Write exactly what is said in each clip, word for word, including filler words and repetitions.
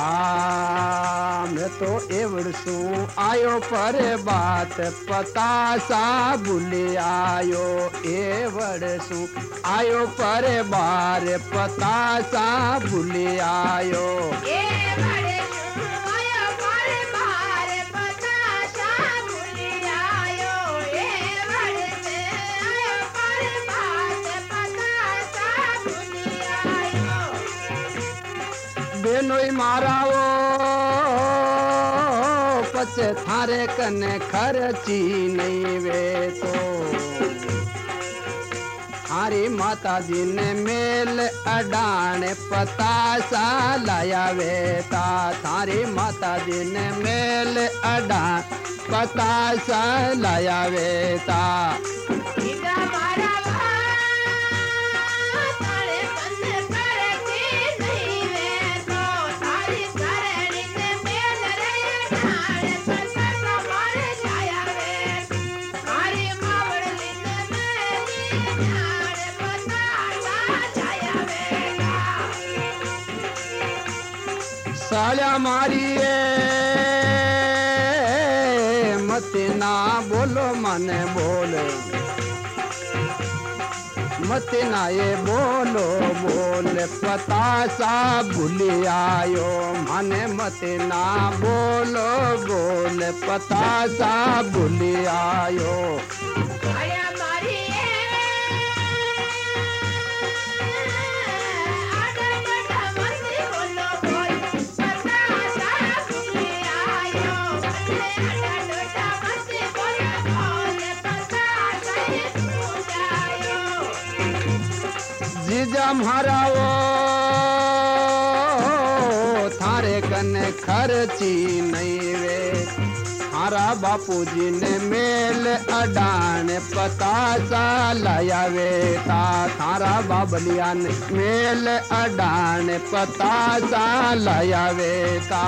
आ मैं तो एवड़सू आयो पर बात पता सा भूले आयो एवड़सू आयो पर बार पता सा भूले आयो बेनोई माराओ पचे थारे कने खर्ची नहीं वे तो थारी माता जी ने मेल अडान पता सा लाया वेता थारी माता जी ने मेल अडान पता सा लाया वेता साल्या मारिए मत ना बोलो मने बोल मत ना ये बोलो बोल पता सा भूल आयो मने मत ना बोलो बोल पता सा भूल आयो जीजा महाराओ थारे कने खर्ची नहीं वे थारा बापूजी ने मेल अडान पता सा लाया वे ता थारा बाबलिया ने मेल अडान पता सा लाया वे ता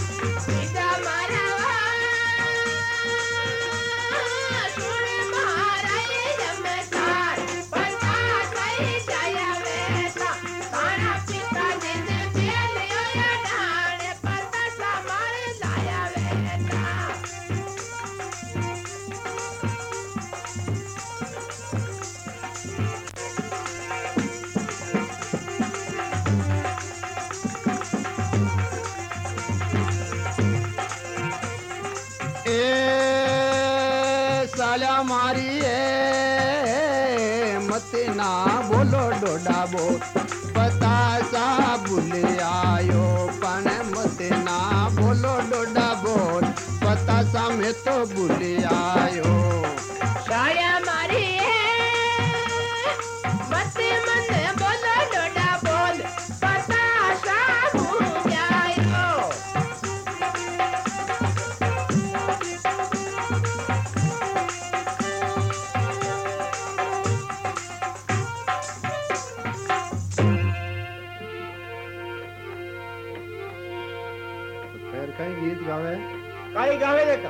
साल्या मारिए मत ना बोलो डोडा बो पता सा भूल आयो पण मत ना बोलो डोडा बोल पता सा मैं तो भूल आयो साल्या मारिए मत मन बोलो डोडा बोल पता सा भूल आयो कहीं गीत गावे कहीं गावे देखा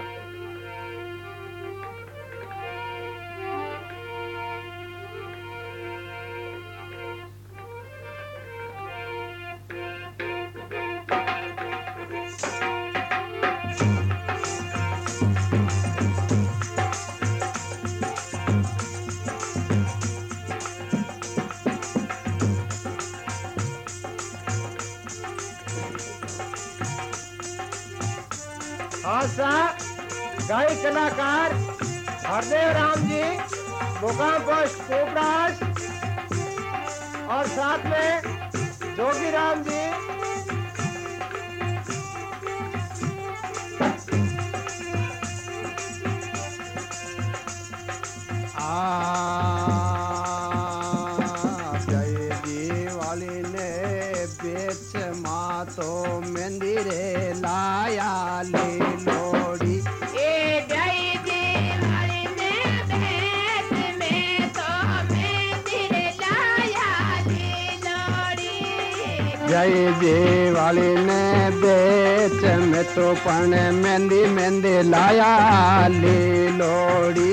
आशा गायक कलाकार हरदेव राम जी मुकाम पोस्ट पोपरास और साथ में जोगी राम जी जय जी वाली ने बेच माँ तो मंदिरे लाया ले लोड़ी ए जय जी वाली ने बेच में तो मंदिर लाया ली लोड़ी जय जी वाली ने बेच में तो पण मेहंदी मेहंदी लाया ले लोड़ी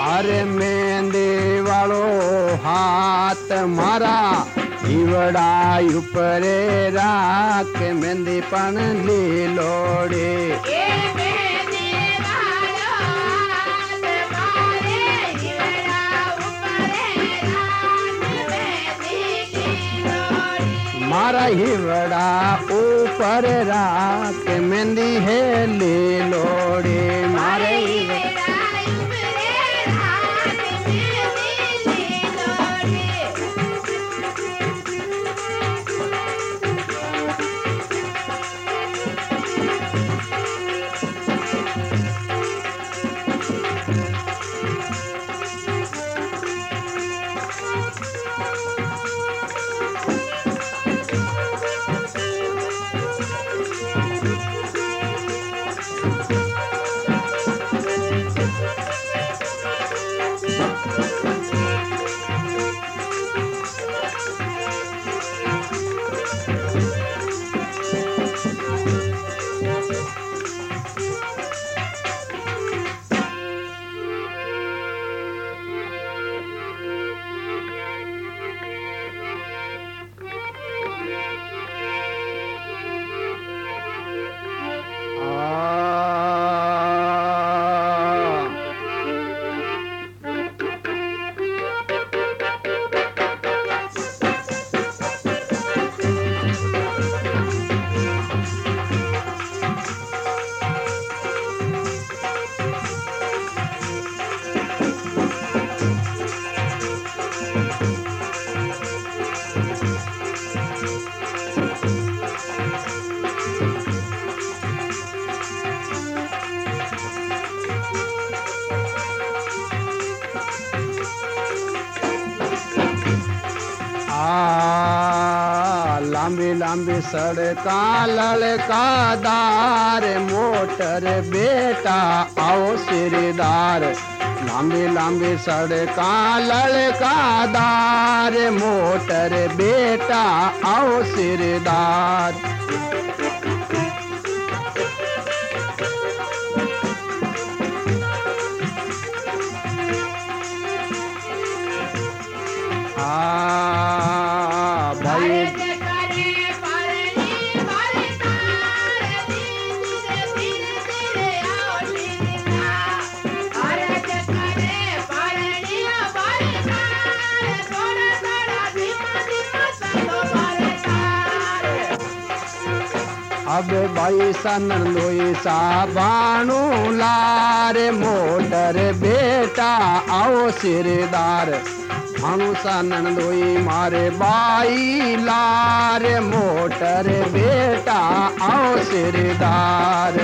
अरे मेहंदी वालो हाथ मारा ईवड़ा ऊपर राख मेहंदी पण लीलोड़े ए मेहंदी वालो हाथ मारे ईवड़ा ऊपर राख मेहंदी लीलोड़ी मारा हीवड़ा ऊपर राख मेहंदी है लीलोड़े मारे हीवड़ा लांबी लांबी सड़का ललका दार मोटर बेटा आओ सिरदार लांबी लांबी सड़का ललका दार मोटर बेटा आओ सिरदार आ भाई अब भाई सन लोई सा बाणू लार मोटर बेटा आओ सिरदार भानु सा नंदोई मारे बाई लार मोटर बेटा आओ सिरदार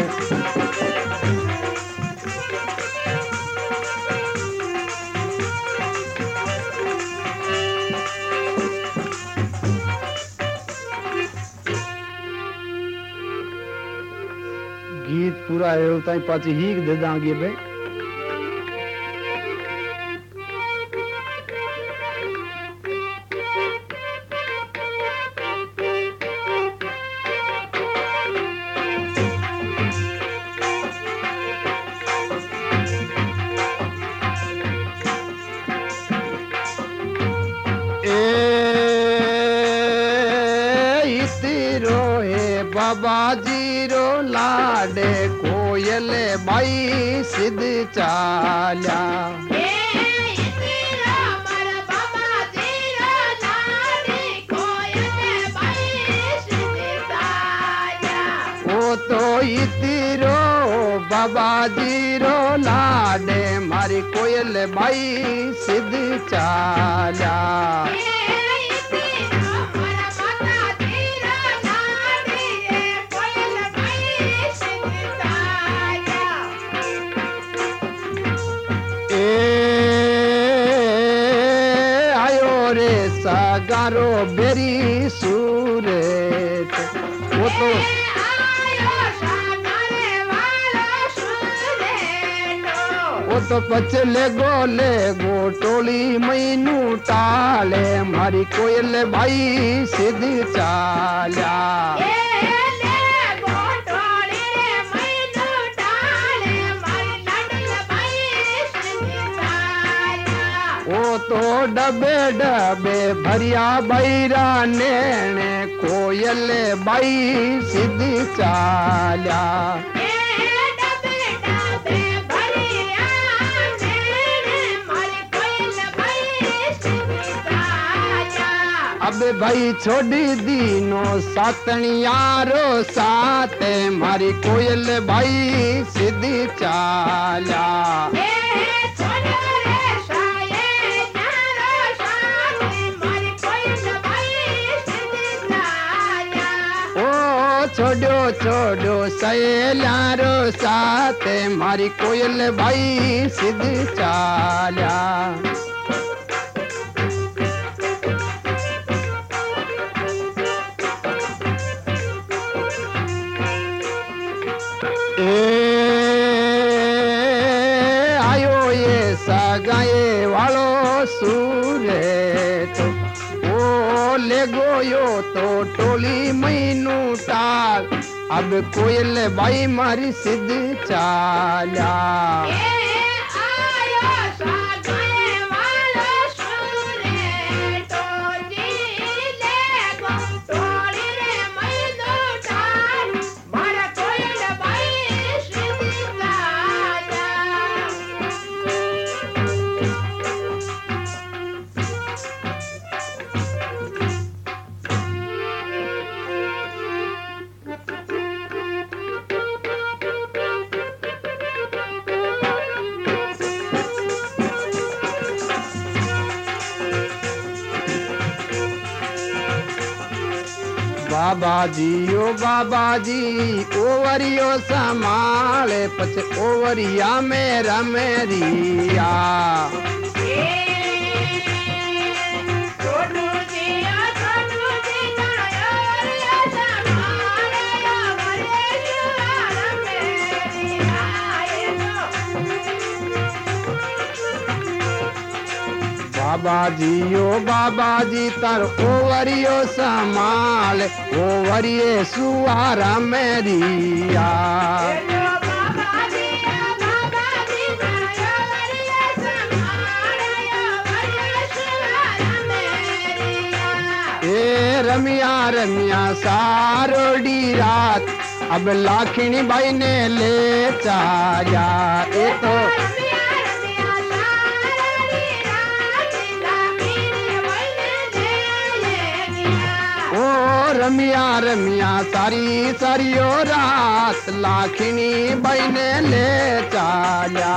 गीत पूरा है ताई पाची ही दे दांगे बे बाबा जीरो लाडे कोयले बाई सिद्ध चाल्या ओ तो इतिरो बाबा जीरो लाडे मारी कोयल बाई सिद्ध चाल्या सागारो बेरी सूरत वो तो वो तो पचले गोले गोटोली मैनू टाले मारी कोयल भाई सिद्ध चाल्या ओ तो डबे डबे भरिया बैरा नेणे कोयल बाई सीधी चाल्या अब भाई छोड़ी दीनो सातनियारो साते मारी कोयल भाई सीधी चाल्या छोड़ो छोड़ो सहेलारो साथे मारी कोयल भाई सीधी चाल्या आयो ये सगाए वालो सूरे तो ओ ले गोयो तो टोली मैनू टाल अब कोयल भाई मारी सीधी चाल्या बाबा जी ओ बाबा जी ओवरियो संभाले पछ ओवरिया मेरा मेरिया बाबा जी ओ बाबा जी तर ओवरियो संभाल ओवरिये सुवारा मेरिया ए रमिया रमिया सारोडी रात अब लाखिनी भाई ने ले चाया ए तो रमिया रमिया सारी सारी ओ रात लाखिनी भाई ने ले चाल्या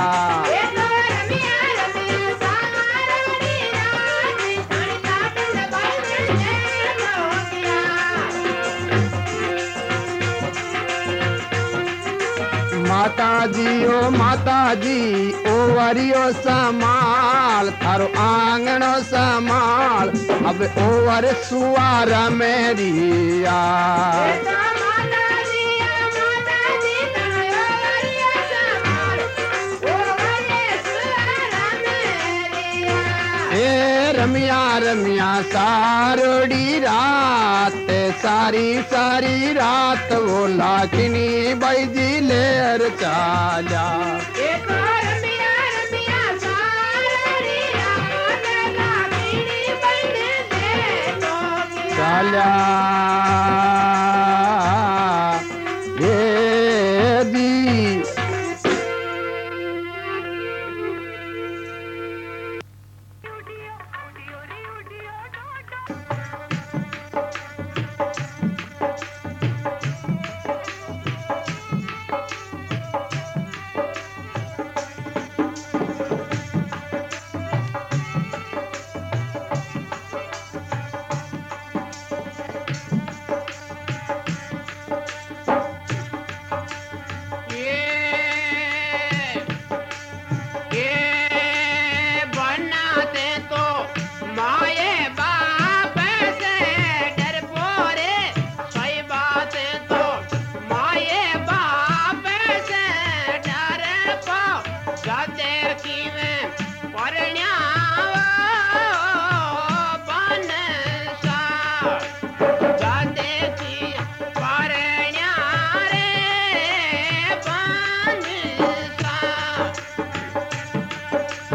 माता जी ओ माता जी ओ वरियो समाल थारो आंगनो समाल अब ओवर सुवारा मेरिया ए रमिया रमिया सारोड़ी रात सारी सारी रात वो लाखिनी बाई जी लेर चाल्या चाल्या